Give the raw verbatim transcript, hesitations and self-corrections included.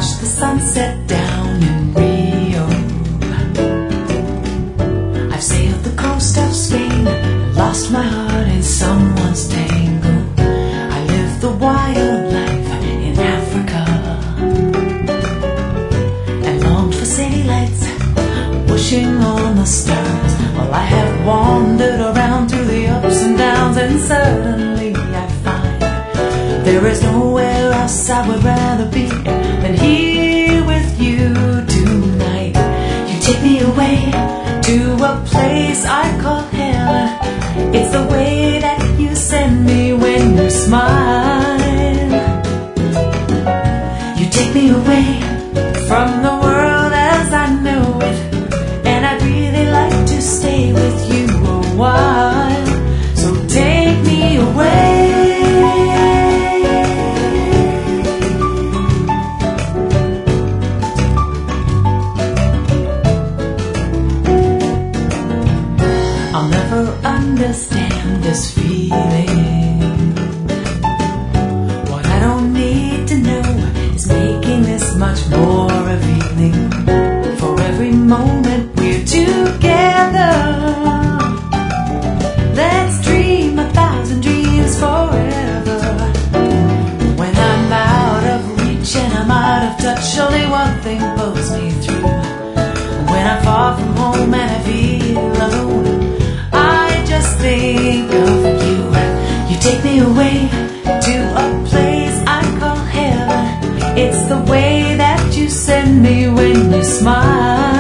watched the sunset down in Rio. I've sailed the coast of Spain, lost my heart in someone's tango. I lived the wild life in Africa and longed for city lights, wishing on the stars. Well, I have wandered around through the ups and downs, and suddenly I find there is nowhere else I would rather be than here with you tonight. You take me away to a place I call heaven. It's the way that you send me when you smile. You take me away from the world as I know it, and I'd really like to stay with you a while. So take me away. I'll never understand this feeling. What I don't need to know is making this much more revealing. For every moment we're together, let's dream a thousand dreams forever. When I'm out of reach and I'm out of touch, only one thing pulls me through. When I'm far from home and I feel alone, think of you. You take me away to a place I call heaven. It's the way that you send me when you smile.